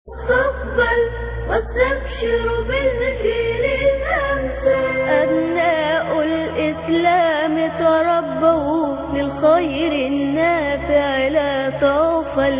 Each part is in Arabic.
تقبل واستبشر بالجيل الأمثل. أبناء الإسلام تربوا للخير النافع لا طوفل.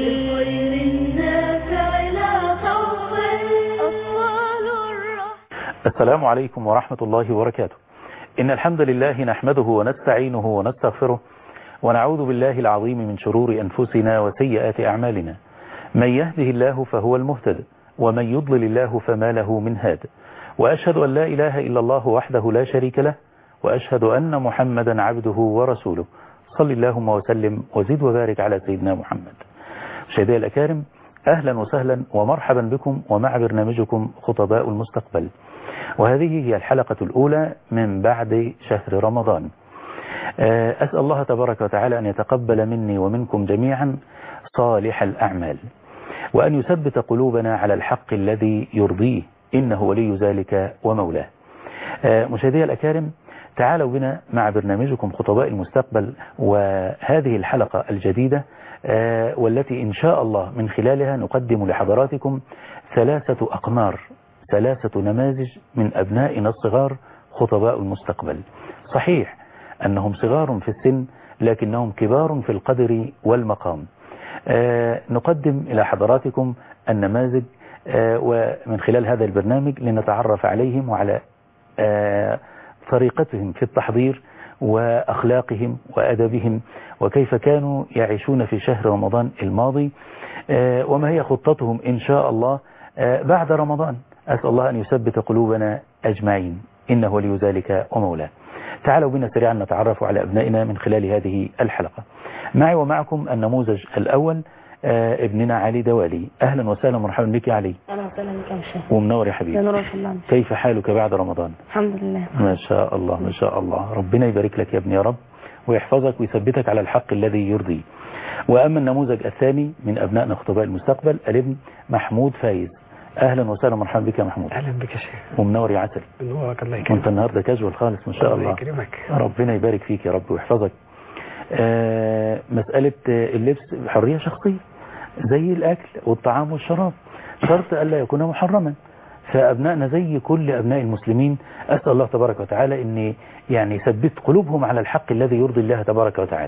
السلام عليكم ورحمة الله وبركاته. إن الحمد لله نحمده ونستعينه ونستغفره ونعوذ بالله العظيم من شرور أنفسنا وسيئات أعمالنا. من يهده الله فهو المهتد ومن يضلل الله فما له من هاد. وأشهد أن لا إله إلا الله وحده لا شريك له وأشهد أن محمدا عبده ورسوله. صل اللهم وسلم وزد وبارك على سيدنا محمد. مشاهدينا الأكارم، أهلا وسهلا ومرحبا بكم ومع برنامجكم خطباء المستقبل، وهذه هي الحلقة الأولى من بعد شهر رمضان. أسأل الله تبارك وتعالى أن يتقبل مني ومنكم جميعا صالح الأعمال، وأن يثبت قلوبنا على الحق الذي يرضيه، إنه ولي ذلك ومولاه. مشاهدي الأكارم، تعالوا بنا مع برنامجكم خطباء المستقبل، وهذه الحلقة الجديدة والتي إن شاء الله من خلالها نقدم لحضراتكم ثلاثة أقمار، ثلاثة نماذج من أبنائنا الصغار خطباء المستقبل. صحيح أنهم صغار في السن لكنهم كبار في القدر والمقام. نقدم إلى حضراتكم النماذج ومن خلال هذا البرنامج لنتعرف عليهم وعلى طريقتهم في التحضير وأخلاقهم وأدبهم، وكيف كانوا يعيشون في شهر رمضان الماضي، وما هي خطتهم إن شاء الله بعد رمضان. أسأل الله أن يثبت قلوبنا أجمعين، إنه ولي ذلك ومولاه. تعالوا بنا سريعا نتعرف على أبنائنا من خلال هذه الحلقة. معي ومعكم النموذج الأول ابننا علي دوالي. أهلا وسهلا ومرحبا بك يا علي. أهلا وسهلا بك يا شيخ. ومنور يا حبيبي. كيف حالك بعد رمضان؟ الحمد لله. ما شاء الله ما شاء الله، ربنا يبارك لك يا ابني يا رب، ويحفظك ويثبتك على الحق الذي يرضيه. وأما النموذج الثاني من أبنائنا خطباء المستقبل الابن محمود فايز. أهلا وسهلا ومرحبا بك يا محمود. أهلا بك يا شيخ. ومنور يا عسل. منورك، الله يكرمك. وانت النهارده كاجوال خالص ما شاء الله. الله يكرمك. ربنا يبارك فيك يا رب ويحفظك. مسألة اللبس حرية شخصية زي الأكل والطعام والشراب، شرط ألا يكون محرما. فأبنائنا زي كل أبناء المسلمين أسأل الله تبارك وتعالى أن يعني يثبت قلوبهم على الحق الذي يرضي الله تبارك وتعالى.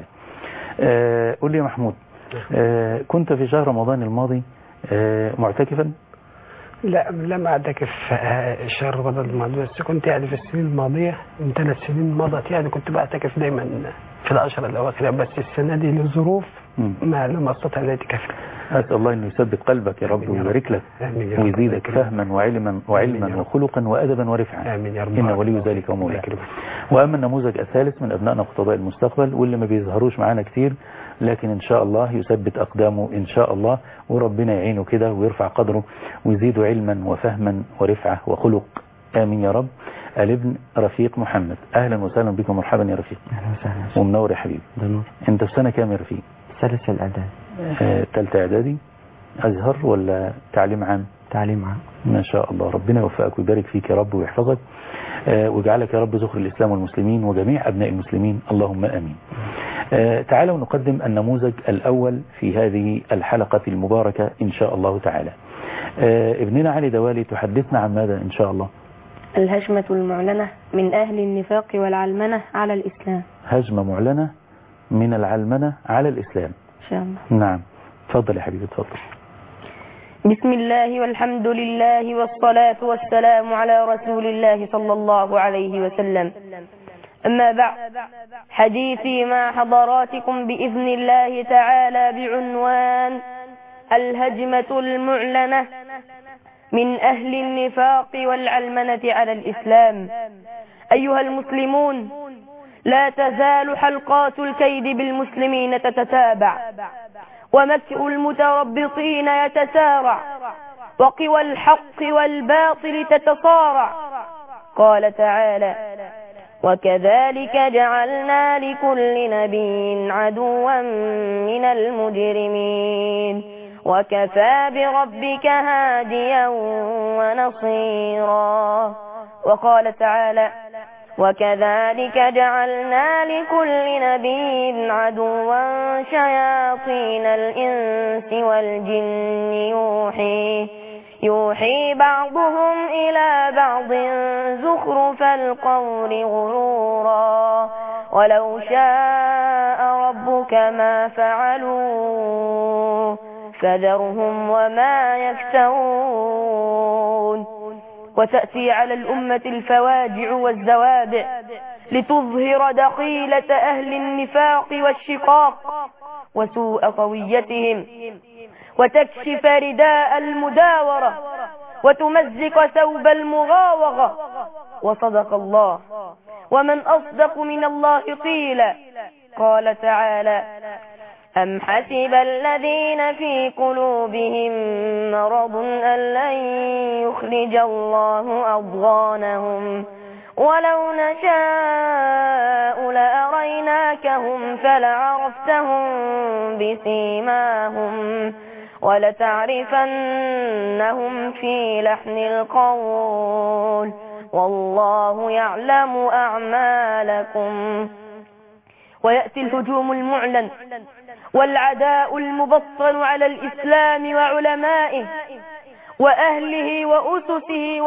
قل لي يا محمود، كنت في شهر رمضان الماضي معتكفا؟ لا، لم أعتكف شهر رمضان الماضي، بس كنت يعني في السنين الماضية من 3 سنين مضت يعني كنت بعتكف دايما في العشر الأواخر، بس السنة دي للظروف ما لم أستطع الاعتكاف. أسأل الله أنه يثبت قلبك يا رب ويبارك لك ويزيدك فهما وعلما وخلقا وأدبا ورفعا، إنه ولي ذلك ومولاه. وأما النموذج الثالث من أبنائنا خطباء المستقبل واللي ما بيظهروش معانا كتير، لكن إن شاء الله يثبت أقدامه إن شاء الله، وربنا يعينه كده ويرفع قدره ويزيده علما وفهما ورفعة وخلق، آمين يا رب. الابن رفيق محمد. أهلا وسهلا بكم ومرحبا يا رفيق. أهلا وسهلا. ومنور يا حبيبي. دنور. أنت في سنة كام يا رفيق؟ ثالث الإعداد. ثالثة إعدادي. أزهر ولا تعليم عام؟ تعليم عام. ما شاء الله، ربنا يوفقك ويبارك فيك يا رب ويحفظك ويجعلك يا رب ذخر الإسلام والمسلمين وجميع أبناء المسلمين، اللهم آمين. تعالوا نقدم النموذج الأول في هذه الحلقة المباركة إن شاء الله تعالى. ابننا علي دوالي، تحدثنا عن ماذا إن شاء الله؟ الهجمة المعلنة من أهل النفاق والعلمنة على الإسلام. هجمة معلنة من العلمنة على الإسلام إن شاء الله. نعم، تفضل يا حبيبي تفضل. بسم الله والحمد لله والصلاة والسلام على رسول الله صلى الله عليه وسلم. أما بعد، حديثي مع حضراتكم بإذن الله تعالى بعنوان الهجمة المعلنة من أهل النفاق والعلمنة على الإسلام. أيها المسلمون، لا تزال حلقات الكيد بالمسلمين تتتابع، ومكر المتربصين يتسارع، وقوى الحق والباطل تتصارع. قال تعالى: وكذلك جعلنا لكل نبي عدوا من المجرمين وكفى بربك هاديا ونصيرا. وقال تعالى: وكذلك جعلنا لكل نبي عدوا شياطين الإنس والجن يوحي بعضهم إلى بعض زخرف القول غرورا ولو شاء ربك ما فعلوه فذرهم وما يفترون. وتأتي على الأمة الفواجع والزوابع لتظهر دخيلة أهل النفاق والشقاق وسوء طويتهم وتكشف رداء المداورة وتمزق ثوب المغاوغة. وصدق الله، ومن أصدق من الله قيلا. قال تعالى: أم حسب الذين في قلوبهم مرض أن لن يخرج الله أضغانهم ولو نشاء لأريناكهم فلعرفتهم بسيماهم ولتعرفنهم في لحن القول والله يعلم أعمالكم. ويأتي الهجوم المعلن والعداء المبطن على الإسلام وعلمائه وأهله وأسسه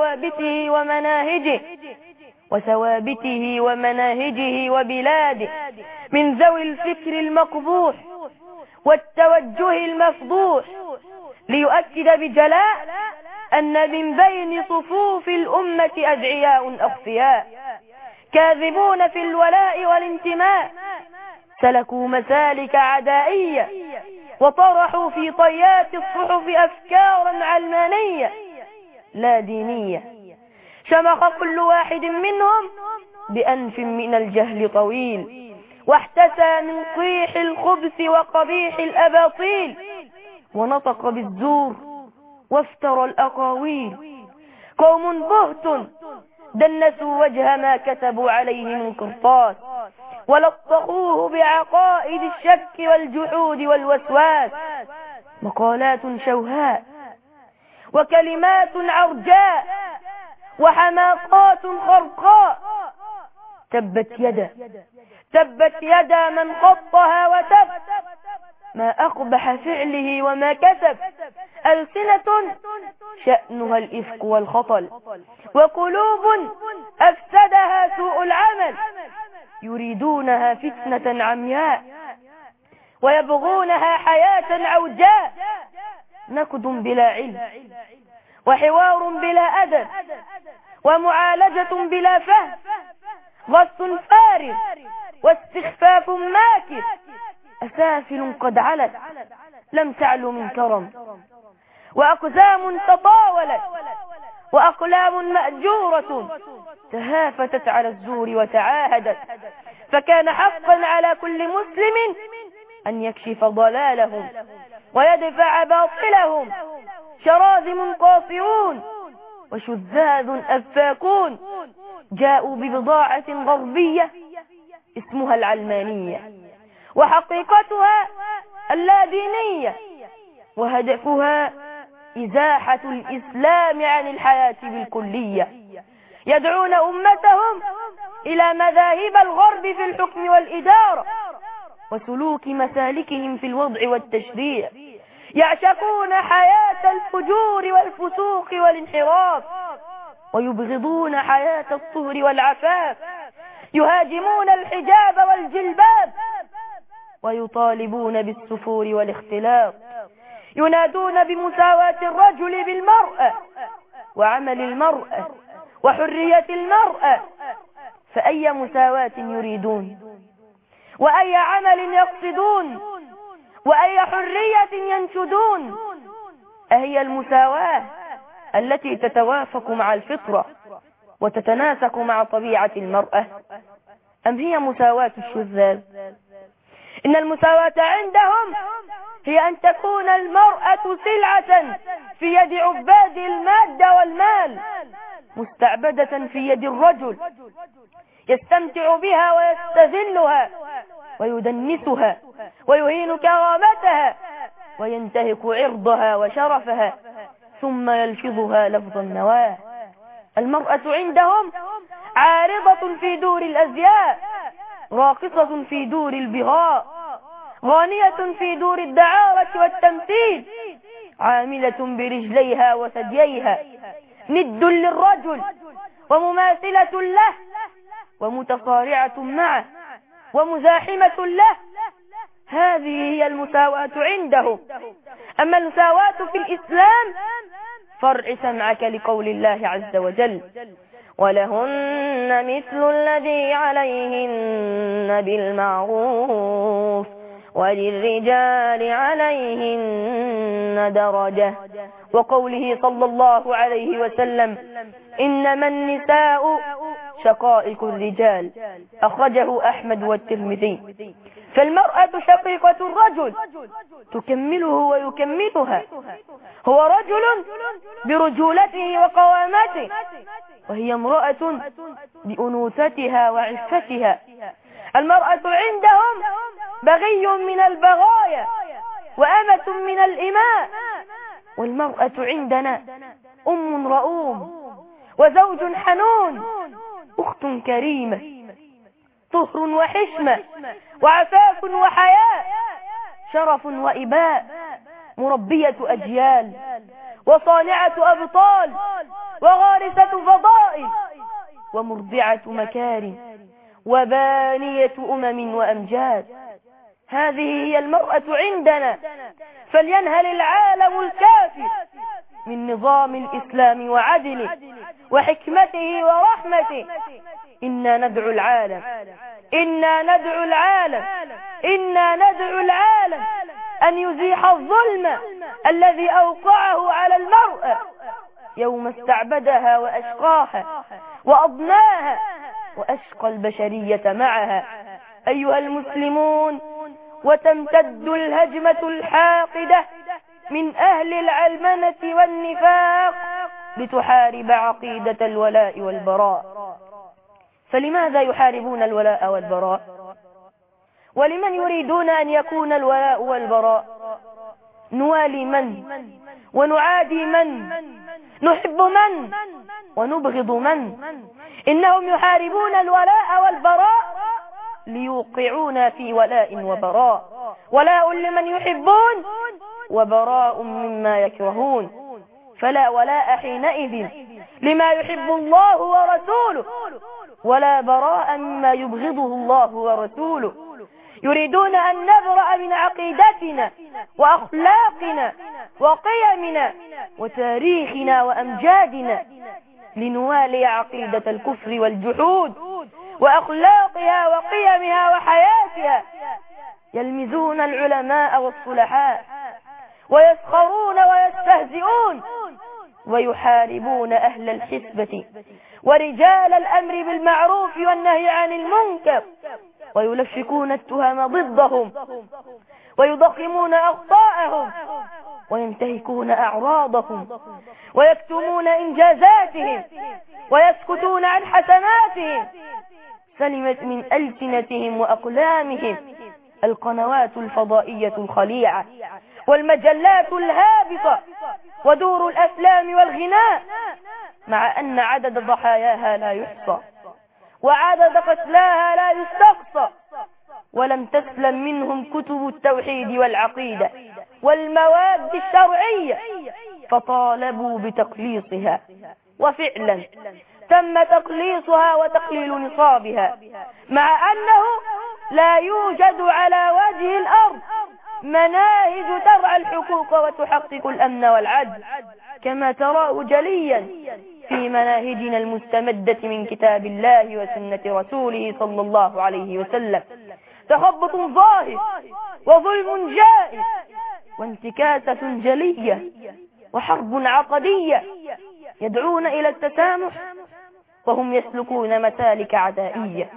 وثوابته ومناهجه وبلاده من ذوي الفكر المقبوح والتوجه المفضوح، ليؤكد بجلاء أن من بين صفوف الأمة أدعياء أخفياء كاذبون في الولاء والانتماء، سلكوا مسالك عدائية وطرحوا في طيات الصحف أفكارا علمانية لا دينية، شمخ كل واحد منهم بأنف من الجهل طويل واحتسى من طيح الخبث وقبيح الأباطيل ونطق بالزور وافترى الأقاويل. قوم بهت دنسوا وجه ما كتبوا عليه من قرطاس ولطخوه بعقائد الشك والجحود والوسواس، مقالات شوهاء وكلمات عرجاء وحماقات خرقاء. تبت يدا من خطها وتب، ما أقبح فعله وما كسب. ألسنة شأنها الإفك والخطل وقلوب أفسدها سوء العمل، يريدونها فتنة عمياء ويبغونها حياة عوجاء. نكد بلا علم وحوار بلا أدب ومعالجة بلا فهم، غص فارغ واستخفاف ماكر، أسافل قد علت لم تعل من كرم، وأقزام تطاولت وأقلام مأجورة تهافتت على الزور وتعاهدت. فكان حقا على كل مسلم أن يكشف ضلالهم ويدفع باطلهم. شراذم قاصرون وشذاذ أفاكون جاءوا ببضاعة غربية اسمها العلمانية وحقيقتها اللادينية، وهدفها إزاحة الإسلام عن الحياة بالكلية. يدعون أمتهم إلى مذاهب الغرب في الحكم والإدارة وسلوك مسالكهم في الوضع والتشريع. يعشقون حياة الفجور والفسوق والانحراف ويبغضون حياة الطهر والعفاف. يهاجمون الحجاب والجلباب ويطالبون بالسفور والاختلاط. ينادون بمساواة الرجل بالمرأة وعمل المرأة وحرية المرأة. فأي مساواة يريدون وأي عمل يقصدون وأي حرية ينشدون؟ أهي المساواة التي تتوافق مع الفطرة وتتناسق مع طبيعة المرأة، أم هي مساواة الشذاذ؟ إن المساواة عندهم هي أن تكون المرأة سلعة في يد عباد المادة والمال، مستعبدة في يد الرجل يستمتع بها ويستذلها ويدنسها ويهين كرامتها وينتهك عرضها وشرفها ثم يلفظها لفظ النواه. المرأة عندهم عارضة في دور الأزياء، راقصة في دور البغاء، غانية في دور الدعارة والتمثيل، عاملة برجليها وثدييها، ند للرجل ومماثلة له، ومتصارعة معه ومزاحمة له. هذه هي المساواة عنده. أما المساواة في الإسلام فارع سمعك لقول الله عز وجل: ولهن مثل الذي عليهن بالمعروف وللرجال عليهن درجة. وقوله صلى الله عليه وسلم: إنما النساء شقائق الرجال، أخرجه أحمد والترمذي. فالمرأة شقيقة الرجل تكمله ويكملها، هو رجل برجولته وقوامته، وهي امرأة بأنوثتها وعفتها. المرأة عندهم بغي من البغايا وأمة من الإماء، والمرأة عندنا أم رؤوم وزوج حنون، أخت كريمة، طهر وحشمة وعفاف وحياء، شرف وإباء، مربية أجيال وصانعة أبطال وغارسة فضائل ومرضعة مكارم وبانية أمم وأمجاد. هذه هي المرأة عندنا. فلينهل العالم الكافر من نظام الإسلام وعدله وحكمته ورحمته. إنا ندعو العالم، إنا ندعو العالم، إنا ندعو العالم أن يزيح الظلم الذي أوقعه على المرأة يوم استعبدها وأشقاها وأضناها وأشقى البشرية معها. أيها المسلمون، وتمتد الهجمة الحاقدة من أهل العلمنة والنفاق لتحارب عقيدة الولاء والبراء. فلماذا يحاربون الولاء والبراء؟ ولمن يريدون أن يكون الولاء والبراء؟ نوالي من ونعادي من، نحب من ونبغض من. إنهم يحاربون الولاء والبراء ليوقعون في ولاء وبراء، ولاء لمن يحبون وبراء مما يكرهون. فلا ولاء حينئذ لما يحب الله ورسوله، ولا براء مما يبغضه الله ورسوله. يريدون أن نبرأ من عقيدتنا وأخلاقنا وقيمنا وتاريخنا وأمجادنا لنوالي عقيدة الكفر والجحود وأخلاقها وقيمها وحياتها. يلمزون العلماء والصلحاء ويسخرون ويستهزئون ويحاربون أهل الحسبة ورجال الأمر بالمعروف والنهي عن المنكر، ويلفقون التهم ضدهم ويضخمون أخطاءهم وينتهكون أعراضهم ويكتمون إنجازاتهم ويسكتون عن حسناتهم. سلمت من ألسنتهم وأقلامهم القنوات الفضائية الخليعة والمجلات الهابطة ودور الأفلام والغناء، مع أن عدد ضحاياها لا يحصى وعدد قتلاها لا يستقصى. ولم تسلم منهم كتب التوحيد والعقيدة والمواد الشرعية، فطالبوا بتقليصها، وفعلا تم تقليصها وتقليل نصابها، مع أنه لا يوجد على وجه الأرض مناهج ترعى الحقوق وتحقق الأمن والعدل كما تراه جليا في مناهجنا المستمدة من كتاب الله وسنة رسوله صلى الله عليه وسلم. تخبط ظاهر وظلم جائر وانتكاسة جلية وحرب عقدية يدعون إلى التسامح، وهم يسلكون مسالك عدائية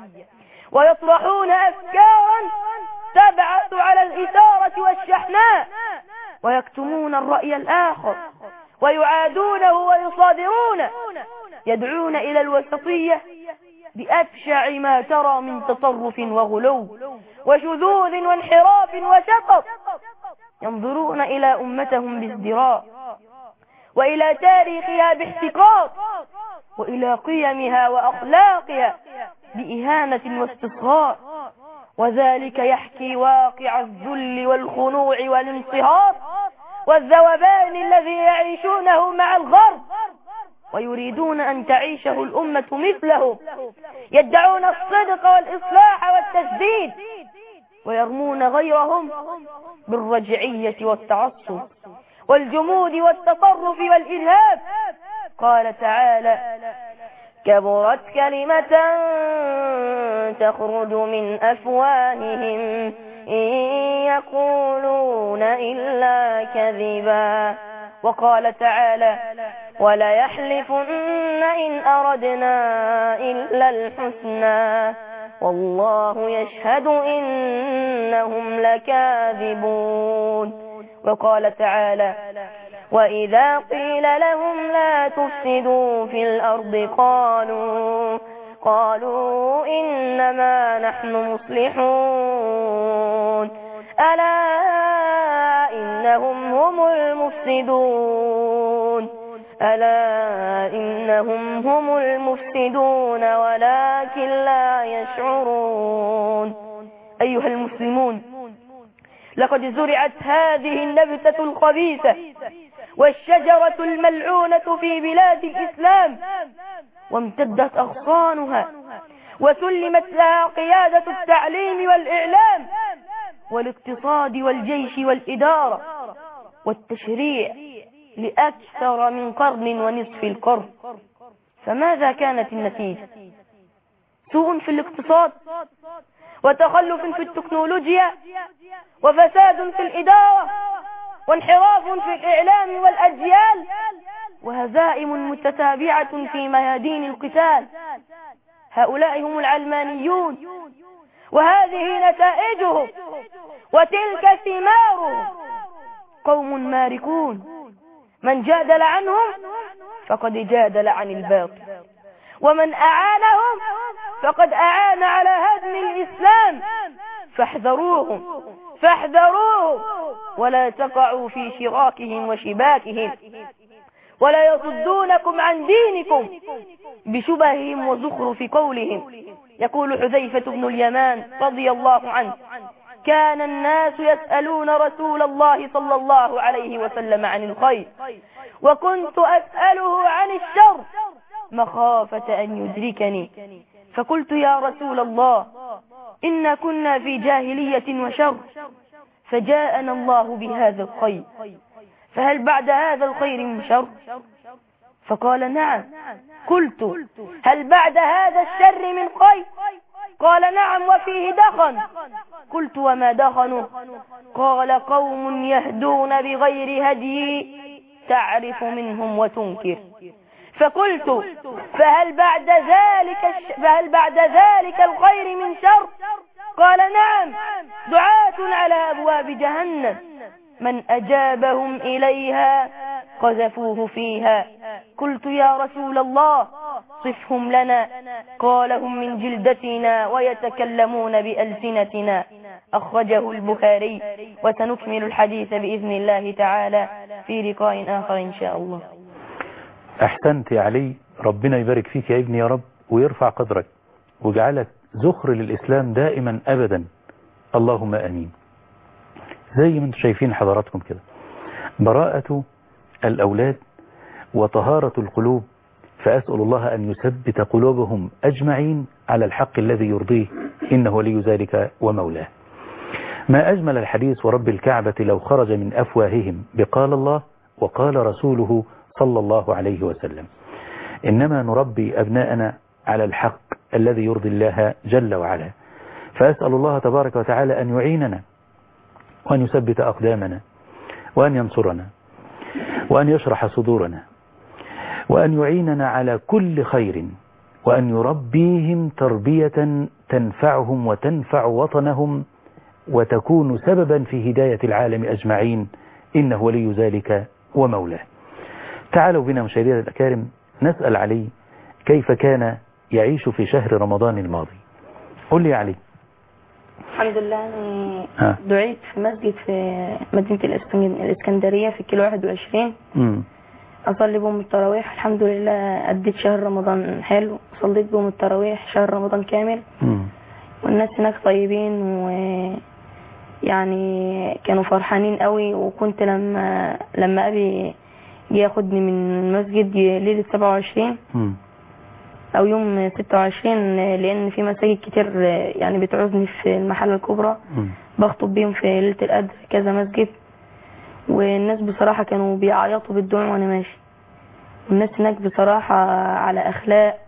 ويطرحون أفكارا تبعث على الإثارة والشحناء، ويكتمون الرأي الآخر ويعادونه ويصادرونه. يدعون إلى الوسطية بأبشع ما ترى من تطرف وغلو وشذوذ وانحراف وشطط. ينظرون إلى أمتهم بازدراء وإلى تاريخها باحتقار، وإلى قيمها وأخلاقها بإهانة واستصغار، وذلك يحكي واقع الذل والخنوع والانصهار والذوبان الذي يعيشونه مع الغرب، ويريدون أن تعيشه الأمة مثله، يدعون الصدق والإصلاح والتسديد، ويرمون غيرهم بالرجعية والتعصب والجمود والتطرف والإرهاب. قال تعالى: كبرت كلمة تخرج من أفواههم إن يقولون إلا كذبا. وقال تعالى: وليحلفن إن أردنا إلا الحسنى والله يشهد إنهم لكاذبون. وقال تعالى: وإذا قيل لهم لا تفسدوا في الأرض قالوا إنما نحن مصلحون ألا إنهم هم المفسدون ولكن لا يشعرون. أيها المسلمون، لقد زرعت هذه النبتة الخبيثة والشجرة الملعونة في بلاد الإسلام، وامتدت أغصانها، وسلمت لها قيادة التعليم والإعلام والاقتصاد والجيش والإدارة والتشريع لأكثر من قرن ونصف القرن. فماذا كانت النتيجة؟ سوء في الاقتصاد، وتخلف في التكنولوجيا، وفساد في الإدارة، وانحراف في الإعلام والأجيال، وهزائم متتابعة في ميادين القتال. هؤلاء هم العلمانيون، وهذه نتائجهم وتلك ثمارهم. قوم ماركون، من جادل عنهم فقد جادل عن الباطل، ومن أعانهم فقد أعان على هدم الإسلام. فاحذروهم ولا تقعوا في شراكهم وشباكهم، ولا يصدونكم عن دينكم بشبههم وزخرف قولهم. يقول حذيفة بن اليمان رضي الله عنه: كان الناس يسألون رسول الله صلى الله عليه وسلم عن الخير، وكنت أسأله عن الشر مخافة أن يدركني، فقلت: يا رسول الله، إنا كنا في جاهلية وشر، فجاءنا الله بهذا الخير، فهل بعد هذا الخير من شر؟ فقال: نعم. قلت: هل بعد هذا الشر من خير؟ قال: نعم، وفيه دخن. قلت: وما دخنه؟ قال: قوم يهدون بغير هدي تعرف منهم وتنكر. فقلت: فهل بعد ذلك الخير من شر؟ قال: نعم، دعاة على أبواب جهنم، من أجابهم إليها قذفوه فيها. قلت: يا رسول الله، صفهم لنا. قال: هم من جلدتنا ويتكلمون بألسنتنا. أخرجه البخاري. وسنكمل الحديث بإذن الله تعالى في لقاء آخر إن شاء الله. أحسنت يا علي، ربنا يبارك فيك يا ابني يا رب، ويرفع قدرك ويجعلك ذخر للإسلام دائما أبدا، اللهم آمين. زي ما انتم شايفين حضراتكم كده، براءة الأولاد وطهارة القلوب، فأسأل الله أن يثبت قلوبهم أجمعين على الحق الذي يرضيه، إنه ولي ذلك ومولاه. ما أجمل الحديث ورب الكعبة لو خرج من أفواههم بقال الله وقال رسوله صلى الله عليه وسلم. إنما نربي أبناءنا على الحق الذي يرضي الله جل وعلا، فأسأل الله تبارك وتعالى أن يعيننا وأن يثبت أقدامنا وأن ينصرنا وأن يشرح صدورنا وأن يعيننا على كل خير، وأن يربيهم تربية تنفعهم وتنفع وطنهم وتكون سببا في هداية العالم أجمعين، إنه ولي ذلك ومولاه. تعالوا بنا مشاهدينا الأكارم نسأل علي كيف كان يعيش في شهر رمضان الماضي. قل لي يا علي. الحمد لله، دعيت في مسجد في مدينة الإسكندرية في كيلو 21. أصلي بهم التراويح. الحمد لله أديت شهر رمضان حلو، صليت بهم التراويح شهر رمضان كامل. والناس هناك طيبين، ويعني كانوا فرحانين قوي. وكنت لما أبي جه ياخدني من المسجد ليلة 27 أو يوم 26، لأن في مساجد كتير يعني بتعوزني في المحلة الكبرى، بخطب بيهم في ليلة القدر كذا مسجد. والناس بصراحة كانوا بيعيطوا بالدموع وأنا ماشي. والناس هناك بصراحة على أخلاق.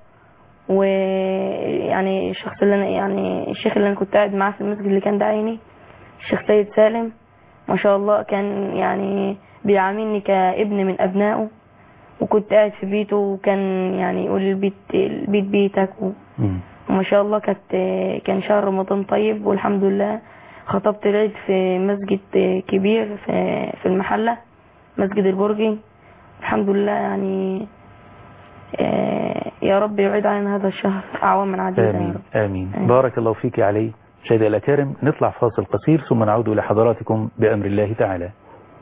ويعني الشيخ اللي أنا كنت قاعد معاه في المسجد اللي كان داعيني، الشيخ سيد سالم، ما شاء الله كان يعني بيعاملني كابن من أبنائه. وكنت قاعد في بيته، وكان يعني يقول البيت بيتك وما شاء الله. كان شهر رمضان طيب، والحمد لله خطبت العيد في مسجد كبير في المحلة، مسجد البرجي. الحمد لله يعني يا رب يعيد علينا هذا الشهر أعواما عديدة. آمين. آمين. بارك الله فيك يا علي. مشاهدينا الأكارم، نطلع فاصل قصير ثم نعود إلى حضراتكم بأمر الله تعالى.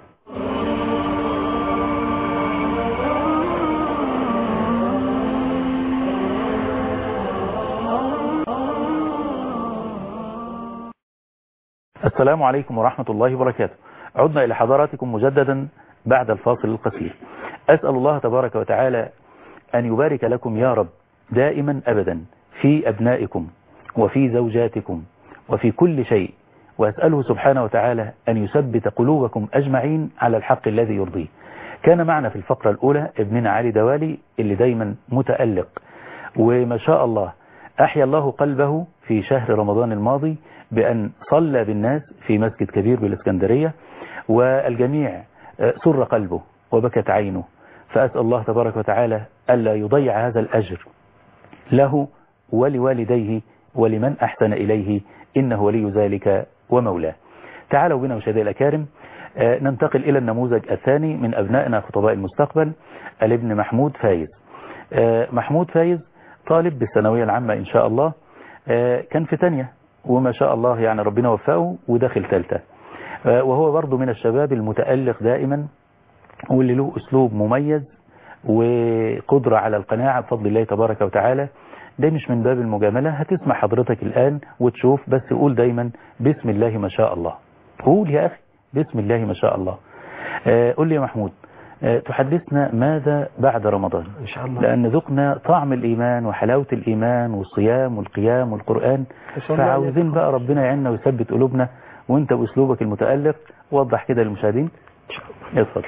السلام عليكم ورحمة الله وبركاته. عدنا إلى حضراتكم مجددا بعد الفاصل القصير. أسأل الله تبارك وتعالى أن يبارك لكم يا رب دائما أبدا في أبنائكم وفي زوجاتكم وفي كل شيء، وأسأله سبحانه وتعالى أن يثبت قلوبكم أجمعين على الحق الذي يرضيه. كان معنا في الفقرة الأولى ابننا علي دوالي اللي دايما متألق، وما شاء الله أحيا الله قلبه في شهر رمضان الماضي بأن صلى بالناس في مسجد كبير بالإسكندرية، والجميع سر قلبه وبكت عينه. فأسأل الله تبارك وتعالى ألا يضيع هذا الأجر له ولوالديه ولمن أحسن إليه، إنه ولي ذلك ومولاه. تعالوا بنا مشاهدي الأكارم ننتقل إلى النموذج الثاني من أبنائنا خطباء المستقبل، الابن محمود فايز. محمود فايز طالب بالثانوية العامة إن شاء الله، كان في تانية وما شاء الله يعني ربنا وفقه وداخل ثالثة، وهو برضو من الشباب المتألق دائما واللي له أسلوب مميز وقدرة على القناعة بفضل الله تبارك وتعالى. ده مش من باب المجاملة، هتسمع حضرتك الآن وتشوف، بس قول دايما بسم الله ما شاء الله. قول يا أخي بسم الله ما شاء الله. قول لي يا محمود، تحدثنا ماذا بعد رمضان إن شاء الله، لأن ذقنا طعم الإيمان وحلاوة الإيمان والصيام والقيام والقرآن، فعاوزين بقى ربنا يعيننا ويثبت قلوبنا، وانت بأسلوبك المتألق وضح كده للمشاهدين. اتفضل.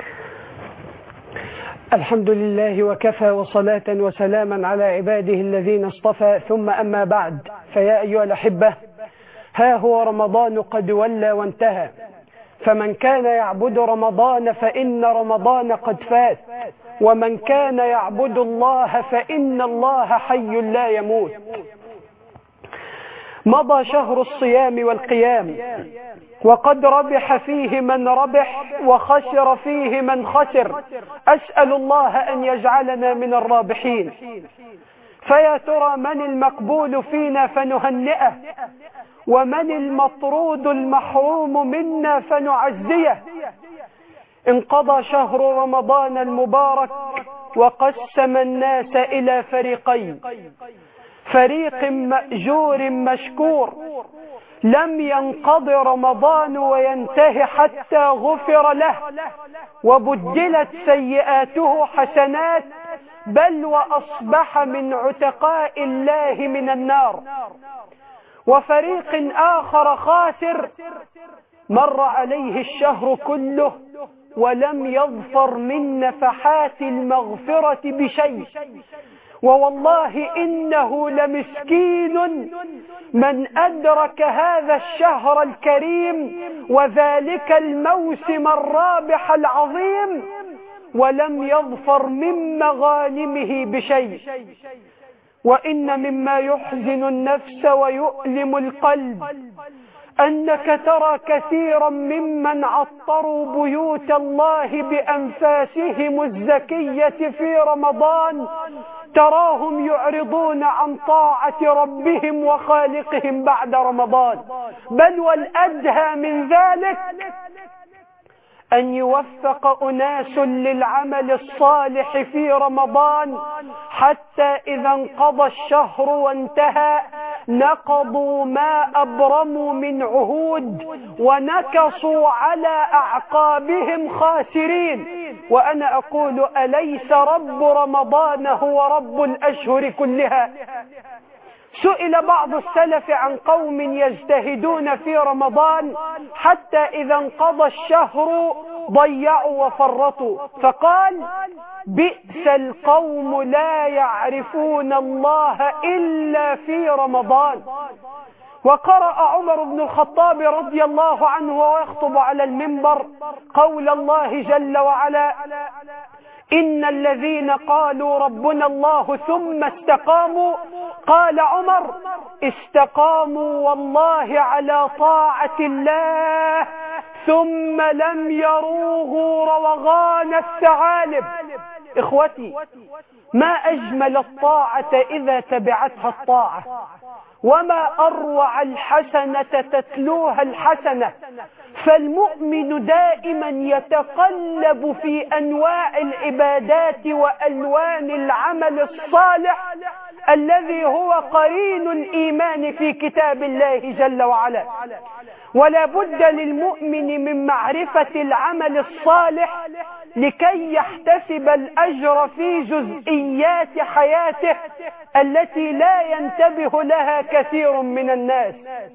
الحمد لله وكفى، وصلاة وسلاما على عباده الذين اصطفى، ثم أما بعد، فيا أيها الأحبة، ها هو رمضان قد ولى وانتهى، فمن كان يعبد رمضان فإن رمضان قد فات، ومن كان يعبد الله فإن الله حي لا يموت. مضى شهر الصيام والقيام، وقد ربح فيه من ربح وخسر فيه من خسر. أسأل الله أن يجعلنا من الرابحين. فيا ترى من المقبول فينا فنهنئه، ومن المطرود المحروم منا فنعزيه. انقضى شهر رمضان المبارك وقسم الناس إلى فريقين، فريق مأجور مشكور لم ينقض رمضان وينتهي حتى غفر له وبدلت سيئاته حسنات، بل وأصبح من عتقاء الله من النار. وفريق آخر خاسر مر عليه الشهر كله ولم يظفر من نفحات المغفرة بشيء، ووالله إنه لمسكين من أدرك هذا الشهر الكريم وذلك الموسم الرابح العظيم ولم يظفر من مغانمه بشيء. وإن مما يحزن النفس ويؤلم القلب أنك ترى كثيرا ممن عطروا بيوت الله بأنفاسهم الزكية في رمضان تراهم يعرضون عن طاعة ربهم وخالقهم بعد رمضان. بل والأدهى من ذلك أن يوفق أناس للعمل الصالح في رمضان حتى إذا انقضى الشهر وانتهى نقضوا ما أبرموا من عهود ونكصوا على أعقابهم خاسرين. وأنا أقول أليس رب رمضان هو رب الأشهر كلها؟ سئل بعض السلف عن قوم يجتهدون في رمضان حتى إذا انقضى الشهر ضيعوا وفرطوا، فقال بئس القوم لا يعرفون الله إلا في رمضان. وقرأ عمر بن الخطاب رضي الله عنه ويخطب على المنبر قول الله جل وعلا: إن الذين قالوا ربنا الله ثم استقاموا، قال عمر: استقاموا والله على طاعة الله ثم لم يروغوا روغان الثعالب. إخوتي، ما أجمل الطاعة إذا تبعتها الطاعة، وما أروع الحسنة تتلوها الحسنة. فالمؤمن دائما يتقلب في أنواع العبادات وألوان العمل الصالح الذي هو قرين الإيمان في كتاب الله جل وعلا. ولا بد للمؤمن من معرفة العمل الصالح لكي يحتسب الأجر في جزئيات حياته التي لا ينتبه لها كثير من الناس.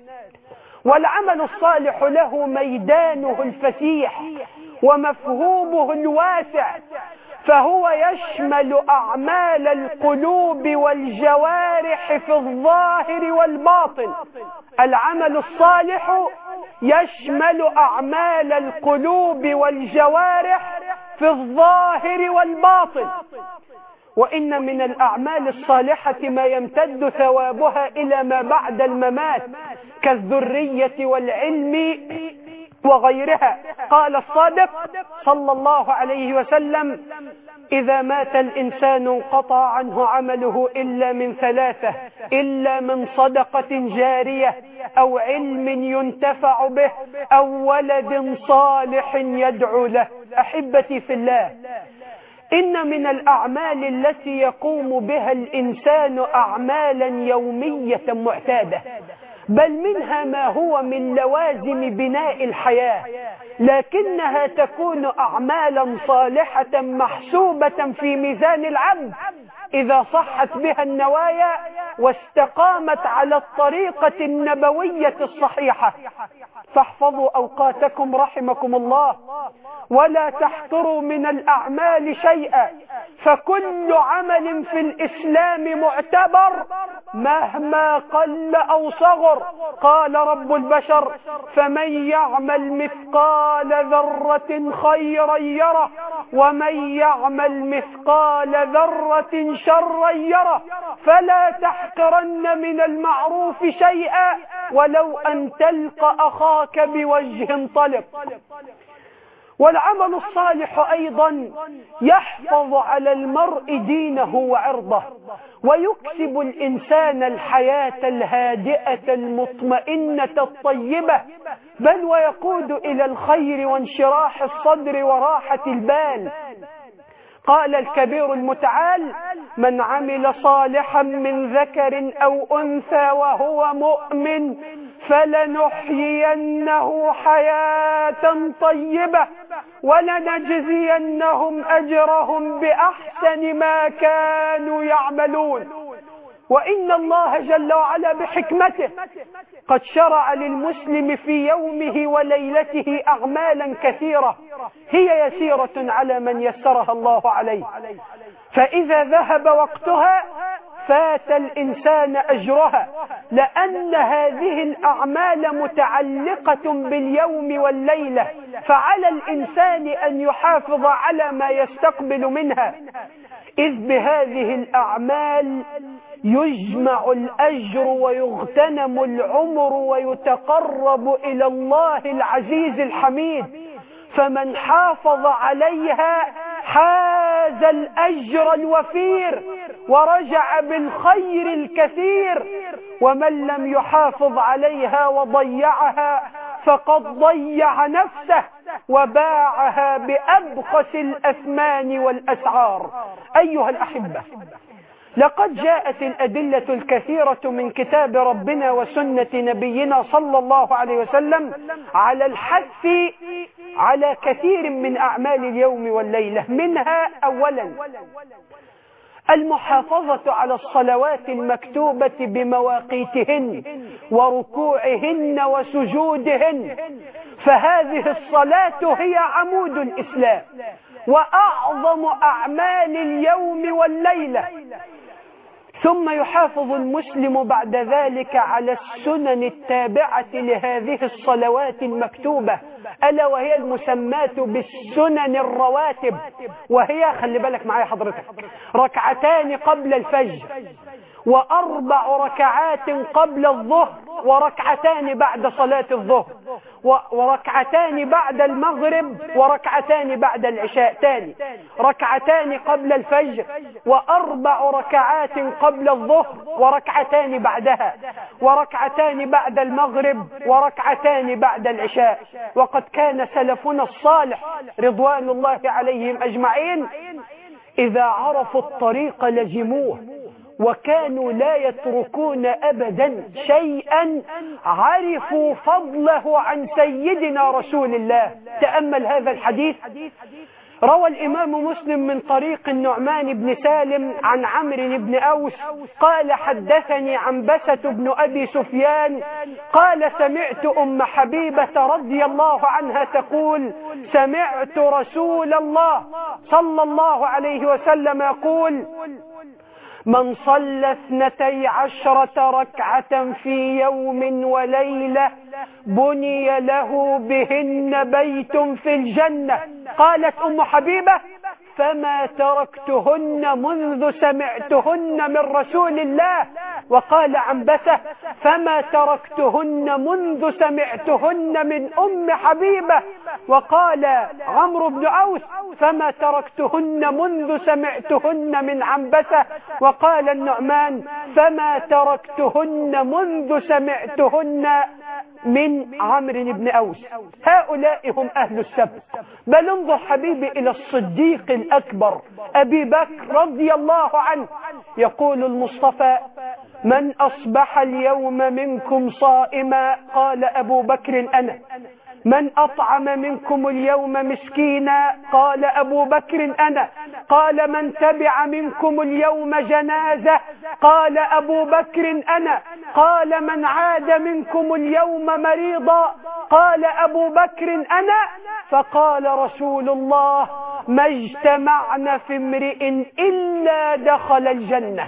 والعمل الصالح له ميدانه الفسيح ومفهومه الواسع، فهو يشمل أعمال القلوب والجوارح في الظاهر والباطن. العمل الصالح يشمل أعمال القلوب والجوارح في الظاهر والباطن. وإن من الأعمال الصالحة ما يمتد ثوابها إلى ما بعد الممات كالذرية والعلم وغيرها. قال الصادق صلى الله عليه وسلم: إذا مات الإنسان انقطع عنه عمله إلا من ثلاثة: إلا من صدقة جارية أو علم ينتفع به أو ولد صالح يدعو له. أحبتي في الله، إن من الأعمال التي يقوم بها الإنسان أعمالا يومية معتادة، بل منها ما هو من لوازم بناء الحياة، لكنها تكون أعمالا صالحة محسوبة في ميزان العبد إذا صحت بها النوايا واستقامت على الطريقة النبوية الصحيحة. فاحفظوا أوقاتكم رحمكم الله، ولا تحقروا من الأعمال شيئا، فكل عمل في الإسلام معتبر مهما قل أو صغر. قال رب البشر: فمن يعمل مثقال ذرة خيرا يره ومن يعمل مثقال ذرة شرا يره. فلا تحقرن من المعروف شيئا ولو أن تلقى أخاك بوجه طلق. والعمل الصالح أيضا يحفظ على المرء دينه وعرضه، ويكسب الإنسان الحياة الهادئة المطمئنة الطيبة، بل ويقود إلى الخير وانشراح الصدر وراحة البال. قال الكبير المتعال: من عمل صالحا من ذكر أو أنثى وهو مؤمن فلنحيينه حياة طيبة ولنجزينهم أجرهم بأحسن ما كانوا يعملون. وإن الله جل وعلا بحكمته قد شرع للمسلم في يومه وليلته أعمالا كثيرة هي يسيرة على من يسرها الله عليه، فإذا ذهب وقتها فات الإنسان أجرها، لأن هذه الأعمال متعلقة باليوم والليلة، فعلى الإنسان أن يحافظ على ما يستقبل منها، إذ بهذه الأعمال يجمع الأجر ويغتنم العمر ويتقرب إلى الله العزيز الحميد. فمن حافظ عليها حاز الأجر الوفير ورجع بالخير الكثير، ومن لم يحافظ عليها وضيعها فقد ضيع نفسه وباعها بأبخس الأثمان والأسعار. أيها الأحبة، لقد جاءت الأدلة الكثيرة من كتاب ربنا وسنة نبينا صلى الله عليه وسلم على الحث على كثير من أعمال اليوم والليلة. منها أولا المحافظة على الصلوات المكتوبة بمواقيتهن وركوعهن وسجودهن، فهذه الصلاة هي عمود الإسلام وأعظم أعمال اليوم والليلة. ثم يحافظ المسلم بعد ذلك على السنن التابعة لهذه الصلوات المكتوبة، ألا وهي المسمات بالسنن الرواتب، وهي خلي بالك معايا حضرتك ركعتان قبل الفجر، وأربع ركعات قبل الظهر، وركعتان بعد صلاة الظهر، وركعتان بعد المغرب، وركعتان بعد العشاء. تاني ركعتان قبل الفجر، وأربع ركعات قبل الظهر، وركعتان بعدها، وركعتان بعد المغرب، وركعتان بعد العشاء. وقد كان سلفنا الصالح رضوان الله عليهم أجمعين إذا عرفوا الطريق لزموه، وكانوا لا يتركون أبدا شيئا عرفوا فضله عن سيدنا رسول الله. تأمل هذا الحديث، روى الإمام مسلم من طريق النعمان بن سالم عن عمرو بن أوس قال حدثني عنبسة بن أبي سفيان قال سمعت أم حبيبة رضي الله عنها تقول سمعت رسول الله صلى الله عليه وسلم يقول من صلى 12 ركعة في يوم وليلة بني له بهن بيت في الجنة. قالت أم حبيبة فما تركتهن منذ سمعتهن من رسول الله. وقال عنبسة فما تركتهن منذ سمعتهن من أم حبيبة. وقال عمرو بن أوس فما تركتهن منذ سمعتهن من عنبسة. وقال النعمان فما تركتهن منذ سمعتهن من عمرو بن أوس. هؤلاء هم أهل السبت. بل انظر حبيبي إلى الصديق الأكبر أبي بكر رضي الله عنه، يقول المصطفى من أصبح اليوم منكم صائما قال أبو بكر أنا. من أطعم منكم اليوم مسكينا قال أبو بكر أنا. قال من تبع منكم اليوم جنازة قال أبو بكر أنا. قال من عاد منكم اليوم مريضا قال أبو بكر أنا. فقال رسول الله ما اجتمعنا في امرئ إلا دخل الجنة.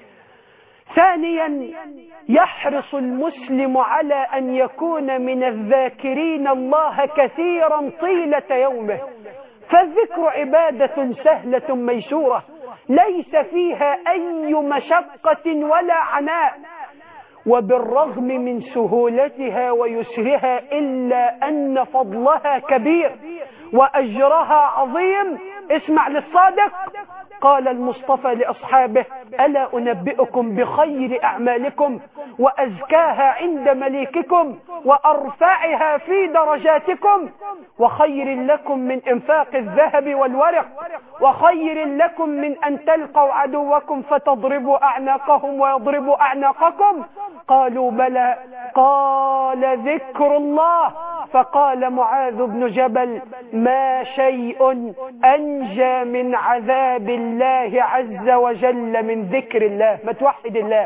ثانيا يحرص المسلم على أن يكون من الذاكرين الله كثيرا طيلة يومه، فالذكر عبادة سهلة ميسورة ليس فيها أي مشقة ولا عناء، وبالرغم من سهولتها ويسرها إلا أن فضلها كبير وأجرها عظيم. اسمع للصادق، قال المصطفى لأصحابه ألا أنبئكم بخير أعمالكم وأزكاها عند مليككم وأرفعها في درجاتكم وخير لكم من إنفاق الذهب والورق وخير لكم من أن تلقوا عدوكم فتضربوا أعناقهم ويضربوا أعناقكم. قالوا بلى. قال ذكر الله. فقال معاذ بن جبل ما شيء أنجى من عذاب الله عز وجل من ذكر الله. ما توحد الله.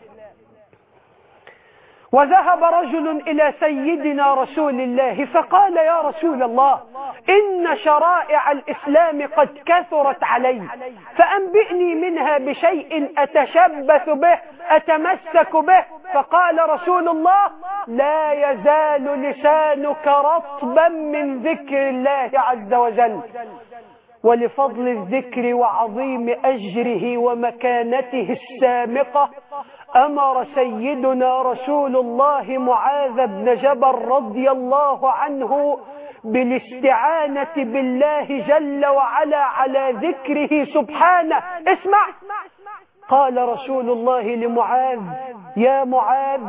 وذهب رجل إلى سيدنا رسول الله فقال يا رسول الله إن شرائع الإسلام قد كثرت علي فأنبئني منها بشيء أتشبث به أتمسك به. فقال رسول الله لا يزال لسانك رطبا من ذكر الله عز وجل. ولفضل الذكر وعظيم أجره ومكانته السامقة أمر سيدنا رسول الله معاذ بن جبل رضي الله عنه بالاستعانة بالله جل وعلا على ذكره سبحانه. اسمع، قال رسول الله لمعاذ يا معاذ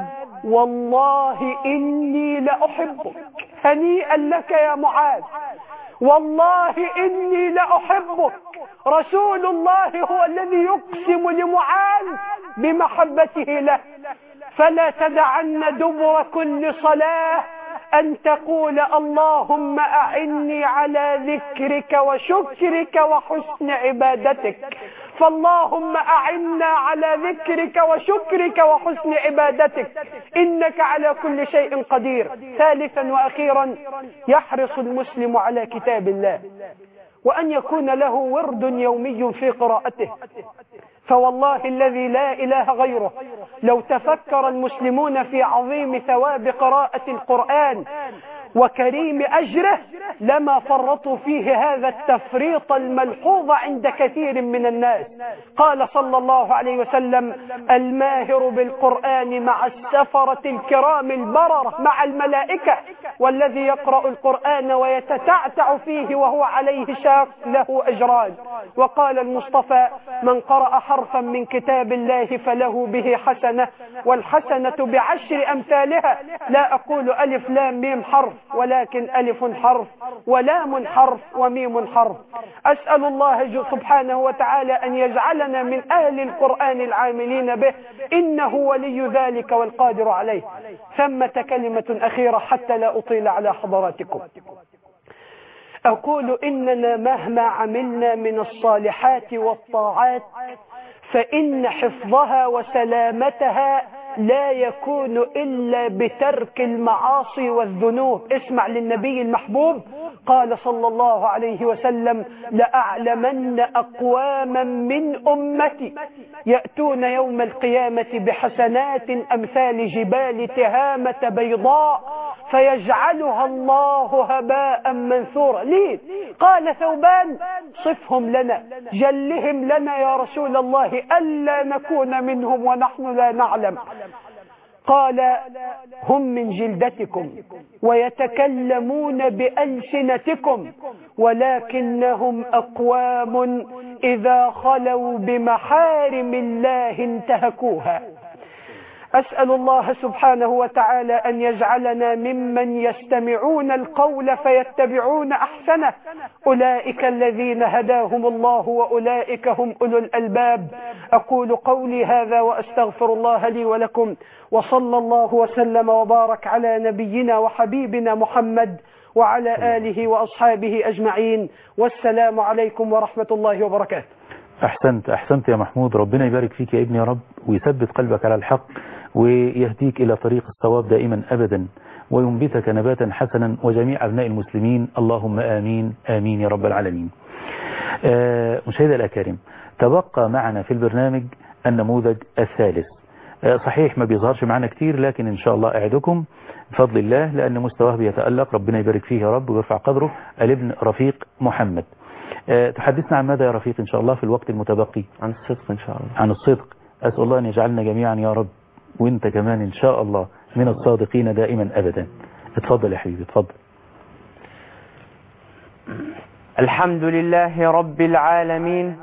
والله إني لأحبك. هنيئا لك يا معاذ، والله إني لأحبك. رسول الله هو الذي يقسم لمعاذ بمحبته له. فلا تدعن دبر كل صلاة أن تقول اللهم أعني على ذكرك وشكرك وحسن عبادتك. فاللهم أعنا على ذكرك وشكرك وحسن عبادتك، إنك على كل شيء قدير. ثالثا وأخيرا، يحرص المسلم على كتاب الله، وأن يكون له ورد يومي في قراءته. فوالله الذي لا إله غيره، لو تفكر المسلمون في عظيم ثواب قراءة القرآن وكريم أجره لما فرطوا فيه هذا التفريط الملحوظ عند كثير من الناس. قال صلى الله عليه وسلم: الماهر بالقرآن مع السفرة الكرام البررة مع الملائكة، والذي يقرأ القرآن ويتتعتع فيه وهو عليه شاق له أجران. وقال المصطفى: من قرأ حرفا من كتاب الله فله به حسنة، والحسنة بعشر أمثالها. لا أقول ألف لام ميم حرف، ولكن ألف حرف ولام حرف وميم حرف. أسأل الله سبحانه وتعالى أن يجعلنا من أهل القرآن العاملين به، إنه ولي ذلك والقادر عليه. ثمة كلمة أخيرة حتى لا أطيل على حضراتكم. أقول إننا مهما عملنا من الصالحات والطاعات فإن حفظها وسلامتها لا يكون إلا بترك المعاصي والذنوب. اسمع للنبي المحبوب، قال صلى الله عليه وسلم: لأعلمن أقواما من أمتي يأتون يوم القيامة بحسنات أمثال جبال تهامة بيضاء فيجعلها الله هباء منثورا. ليه؟ قال ثوبان: صفهم لنا، جلهم لنا يا رسول الله ألا نكون منهم ونحن لا نعلم. قال: هم من جلدتكم ويتكلمون بألسنتكم، ولكنهم أقوام إذا خلوا بمحارم الله انتهكوها. أسأل الله سبحانه وتعالى أن يجعلنا ممن يستمعون القول فيتبعون أحسنه. أولئك الذين هداهم الله وأولئك هم أولو الألباب. أقول قولي هذا وأستغفر الله لي ولكم، وصلى الله وسلم وبارك على نبينا وحبيبنا محمد وعلى آله وأصحابه أجمعين، والسلام عليكم ورحمة الله وبركاته. أحسنت يا محمود، ربنا يبارك فيك يا ابني يا رب، ويثبت قلبك على الحق ويهديك إلى طريق الصواب دائما أبدا، وينبتك نباتا حسنا وجميع أبناء المسلمين، اللهم آمين آمين يا رب العالمين. مشاهدي الأكارم، تبقى معنا في البرنامج النموذج الثالث. صحيح ما بيظهرش معنا كتير، لكن إن شاء الله أعدكم بفضل الله لأن مستواه بيتألق، ربنا يبارك فيه يا رب ويرفع قدره. الابن رفيق محمد، تحدثنا عن ماذا يا رفيق إن شاء الله في الوقت المتبقي؟ عن الصدق إن شاء الله. عن الصدق. أسأل الله أن يجعلنا جميعا يا رب، وانت كمان إن شاء الله من الصادقين دائما أبدا. اتفضل يا حبيبي، اتفضل. الحمد لله رب العالمين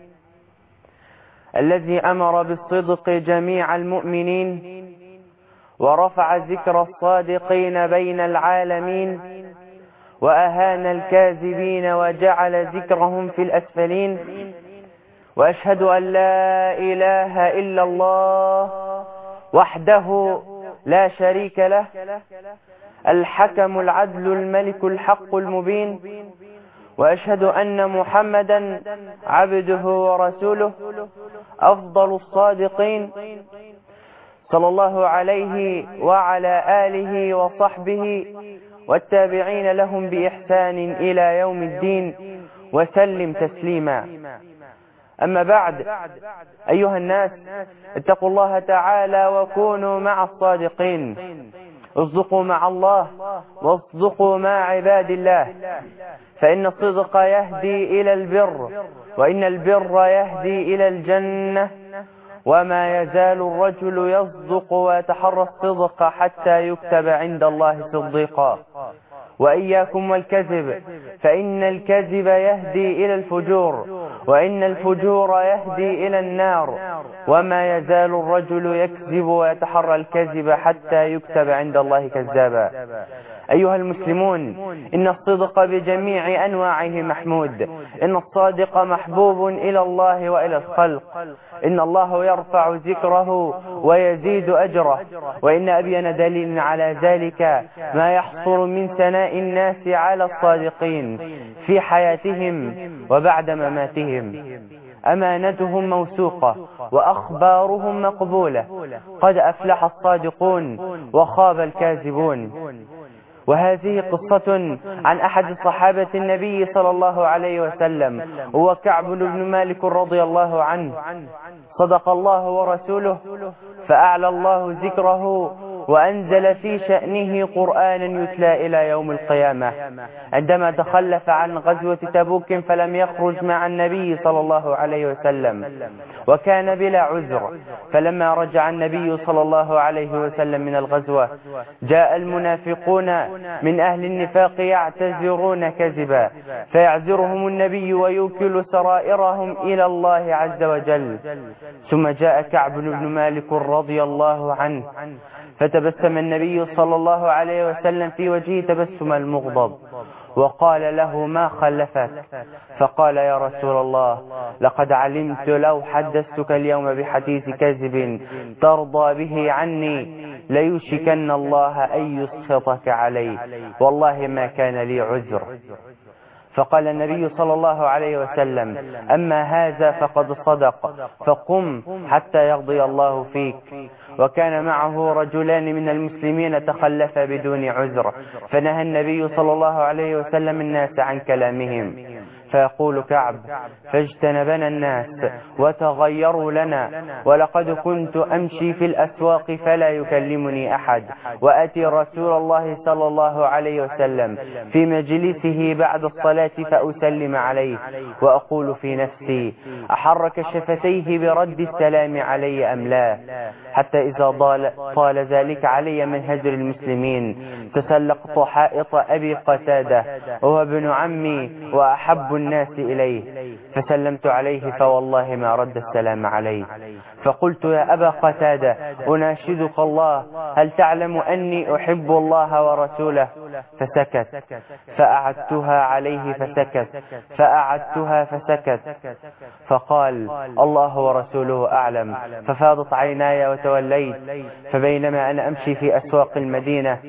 الذي أمر بالصدق جميع المؤمنين ورفع ذكر الصادقين بين العالمين وأهان الكاذبين وجعل ذكرهم في الأسفلين. وأشهد أن لا إله إلا الله وحده لا شريك له، الحكم العدل الملك الحق المبين. وأشهد أن محمدا عبده ورسوله أفضل الصادقين، صلى الله عليه وعلى آله وصحبه والتابعين لهم بإحسان إلى يوم الدين، وسلم تسليما. أما بعد، أيها الناس، اتقوا الله تعالى وكونوا مع الصادقين. اصدقوا مع الله واصدقوا مع عباد الله، فإن الصدق يهدي إلى البر، وإن البر يهدي إلى الجنة. وما يزال الرجل يصدق ويتحرى الصدق حتى يكتب عند الله صديقا. وإياكم والكذب، فإن الكذب يهدي إلى الفجور، وإن الفجور يهدي إلى النار، وما يزال الرجل يكذب ويتحرى الكذب حتى يكتب عند الله كذابا. أيها المسلمون، إن الصدق بجميع أنواعه محمود، إن الصادق محبوب إلى الله وإلى الخلق، إن الله يرفع ذكره ويزيد أجره، وإن أبين دليل على ذلك ما يحصل من ثناء الناس على الصادقين في حياتهم وبعد مماتهم. أمانتهم موثوقة وأخبارهم مقبولة، قد أفلح الصادقون وخاب الكاذبون. وهذه قصة عن أحد صحابة النبي صلى الله عليه وسلم، هو كعب بن مالك رضي الله عنه. صدق الله ورسوله فأعلى الله ذكره وأنزل في شأنه قرآنا يتلى إلى يوم القيامة. عندما تخلف عن غزوة تبوك فلم يخرج مع النبي صلى الله عليه وسلم وكان بلا عذر، فلما رجع النبي صلى الله عليه وسلم من الغزوة جاء المنافقون من أهل النفاق يعتذرون كذبا، فيعذرهم النبي ويوكل سرائرهم إلى الله عز وجل. ثم جاء كعب بن مالك رضي الله عنه، فتبسم النبي صلى الله عليه وسلم في وجهه تبسم المغضب، وقال له: ما خلفك؟ فقال: يا رسول الله، لقد علمت لو حدثتك اليوم بحديث كذب ترضى به عني ليوشكن الله أن يسخطك عليه، والله ما كان لي عذر. فقال النبي صلى الله عليه وسلم: أما هذا فقد صدق، فقم حتى يقضي الله فيك. وكان معه رجلان من المسلمين تخلفا بدون عذر، فنهى النبي صلى الله عليه وسلم الناس عن كلامهم. فيقول كعب: فاجتنبنا الناس وتغيروا لنا، ولقد كنت أمشي في الأسواق فلا يكلمني أحد، وأتي رسول الله صلى الله عليه وسلم في مجلسه بعد الصلاة فأسلم عليه، وأقول في نفسي: أحرك شفتيه برد السلام علي أم لا؟ حتى إذا طال ذلك علي من هجر المسلمين تسلقت حائط أبي قتادة، وهو ابن عمي وأحب الناس إليه، فسلمت عليه فوالله ما رد السلام عليه. فقلت: يا أبا قتادة، أناشدك الله، هل تعلم أني أحب الله ورسوله؟ فسكت، فأعدتها عليه فسكت، فأعدتها فسكت، فقال: الله ورسوله أعلم. ففاضت عيناي وتوليت. فبينما أنا أمشي في أسواق المدينة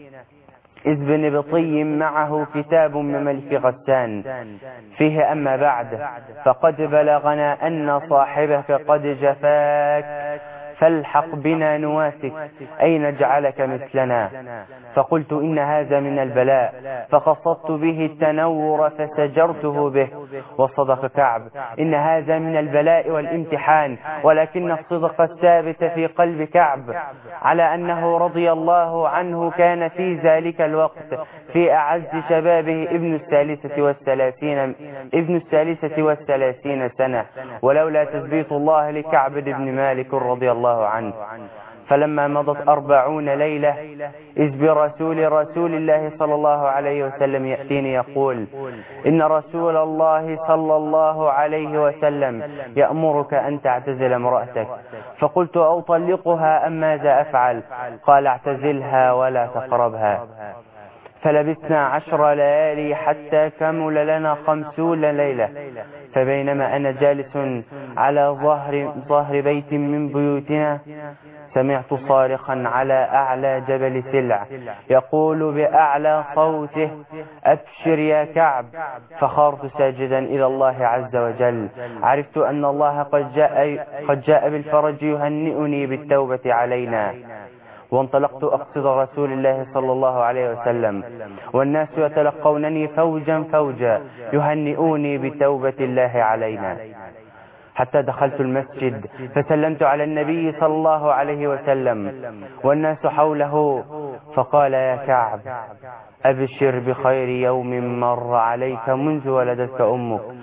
إذ بنبطي معه كتاب من ملك غسان فيه: أما بعد، فقد بلغنا أن صاحبك قد جفاك، فالحق بنا نواسك، أي نجعلك مثلنا. فقلت: إن هذا من البلاء، فقصدت به التنور فسجرته به. وصدق كعب: إن هذا من البلاء والامتحان، ولكن الصدق الثابت في قلب كعب على أنه رضي الله عنه كان في ذلك الوقت في أعز شبابه ابن الثالثة والثلاثين سنة، ولولا تثبيت الله لكعب بن مالك رضي الله عنه. فلما مضت 40 ليلة إذ برسول الله صلى الله عليه وسلم يأتيني يقول: إن رسول الله صلى الله عليه وسلم يأمرك أن تعتزل امرأتك. فقلت: أو طلقها أم ماذا أفعل؟ قال: اعتزلها ولا تقربها. فلبثنا 10 ليالي حتى كمل لنا 50 ليلة. فبينما أنا جالس على ظهر بيت من بيوتنا سمعت صارخا على أعلى جبل سلع يقول بأعلى صوته: أبشر يا كعب. فخرت ساجدا إلى الله عز وجل. عرفت أن الله قد جاء بالفرج يهنئني بالتوبة علينا. وانطلقت أقصد رسول الله صلى الله عليه وسلم، والناس يتلقونني فوجا فوجا يهنئوني بتوبة الله علينا، حتى دخلت المسجد فسلمت على النبي صلى الله عليه وسلم والناس حوله، فقال: يا كعب، أبشر بخير يوم مر عليك منذ ولدتك أمك.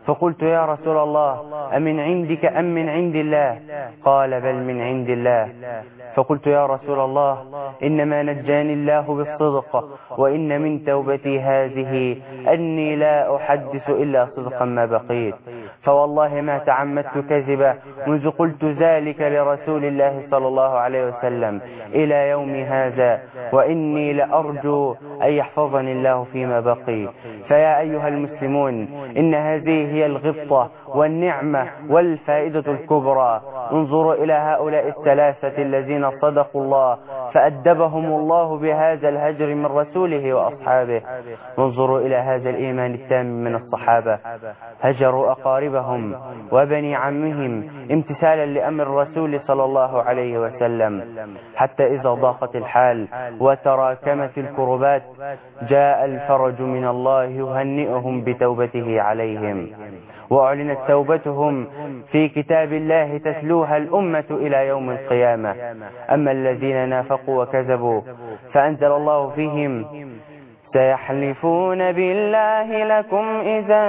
فقلت يا رسول الله أمن عندك أم من عند الله؟ قال بل من عند الله. فقلت يا رسول الله إنما نجاني الله بالصدق، وإن من توبتي هذه أني لا أحدث إلا صدقا ما بقيت، فوالله ما تعمدت كذبا منذ قلت ذلك لرسول الله صلى الله عليه وسلم إلى يوم هذا، وإني لأرجو أن يحفظني الله فيما بقي. فيا أيها المسلمون، إن هذه هي الغبطة والنعمة والفائدة الكبرى. انظروا إلى هؤلاء الثلاثة الذين صدقوا الله فأدبهم الله بهذا الهجر من رسوله وأصحابه. انظروا إلى هذا الإيمان التام من الصحابة، هجروا أقاربهم وبني عمهم امتثالا لأمر الرسول صلى الله عليه وسلم، حتى إذا ضاقت الحال وتراكمت الكربات جاء الفرج من الله يهنئهم بتوبته عليهم، وأعلنت توبتهم في كتاب الله تتلوها الأمة إلى يوم القيامة. أما الذين نافقوا وكذبوا فأنزل الله فيهم سيحلفون بالله لكم إذا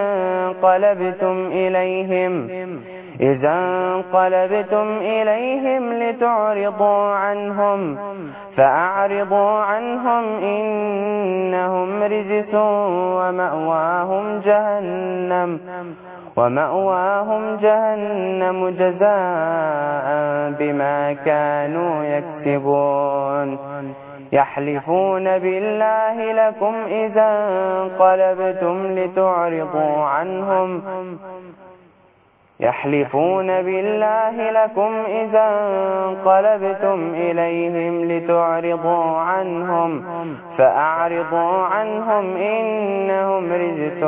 انقلبتم إليهم لتعرضوا عنهم فأعرضوا عنهم إنهم رجس ومأواهم جهنم جزاء بما كانوا يكسبون. يحلفون بالله لكم إذا انقلبتم لتعرضوا عنهم فأعرضوا عنهم إنهم رجس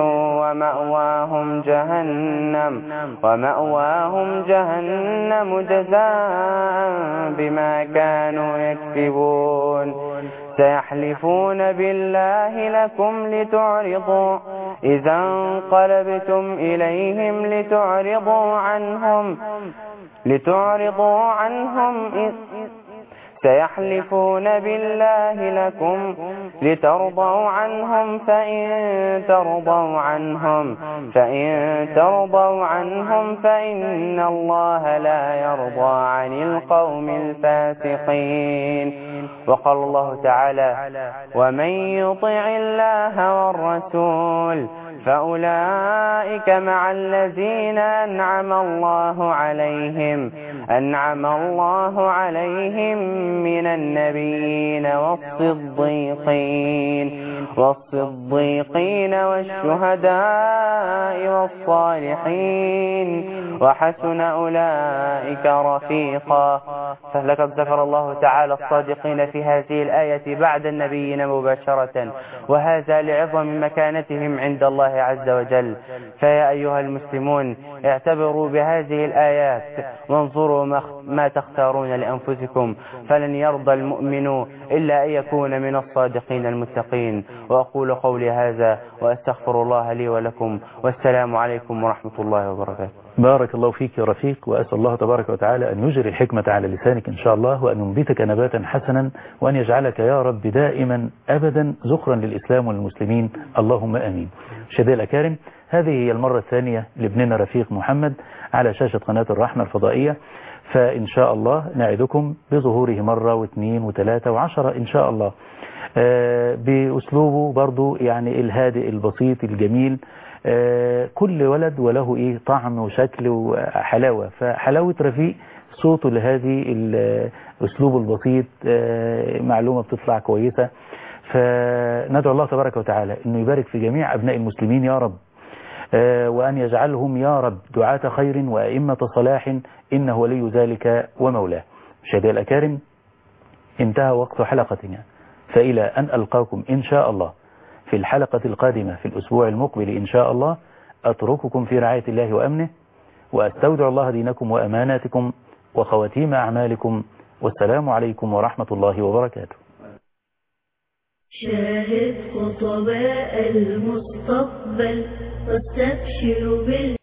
ومأواهم جهنم جزاء بما كانوا يكسبون. سيحلفون بالله لكم إذا انقلبتم إليهم لتعرضوا عنهم سيحلفون بالله لكم لترضوا عنهم فإن ترضوا عنهم فإن الله لا يرضى عن القوم الفاسقين. وقال الله تعالى ومن يطع الله والرسول فأولئك مع الذين أنعم الله عليهم من النبيين والصديقين والشهداء والصالحين وحسن أولئك رفيقا. فلقد ذكر الله تعالى الصادقين في هذه الآية بعد النبيين مباشرة، وهذا لعظم مكانتهم عند الله عز وجل. فيا أيها المسلمون، اعتبروا بهذه الآيات وانظروا ما تختارون لأنفسكم، فلن يرضى المؤمن إلا أن يكون من الصادقين المتقين. وأقول قولي هذا وأستغفر الله لي ولكم، والسلام عليكم ورحمة الله وبركاته. بارك الله فيك يا رفيق، وأسأل الله تبارك وتعالى أن يجري الحكمة على لسانك إن شاء الله، وأن ينبتك نباتا حسنا، وأن يجعلك يا رب دائما أبدا ذخرا للإسلام والمسلمين، اللهم آمين. مشاهدينا الأكارم، هذه هي المرة الثانية لابننا رفيق محمد على شاشة قناة الرحمة الفضائية، فإن شاء الله نعدكم بظهوره مرة واثنين وثلاثة وعشرة إن شاء الله، بأسلوبه برضو يعني الهادئ البسيط الجميل. كل ولد وله طعم وشكل وحلاوة، فحلاوة رفيق صوته لهذه الأسلوب البسيط معلومة بتطلع كويسة. فندعو الله تبارك وتعالى أنه يبارك في جميع أبناء المسلمين يا رب، وأن يجعلهم يا رب دعاة خير وأئمة صلاح، إنه ولي ذلك ومولاه. مشاهدينا الأكارم، انتهى وقت حلقتنا، فإلى أن ألقاكم إن شاء الله في الحلقة القادمة في الأسبوع المقبل إن شاء الله، أترككم في رعاية الله وأمنه، وأستودع الله دينكم وأماناتكم وخواتيم أعمالكم، والسلام عليكم ورحمة الله وبركاته. شاهد خطباء المستقبل واستبشر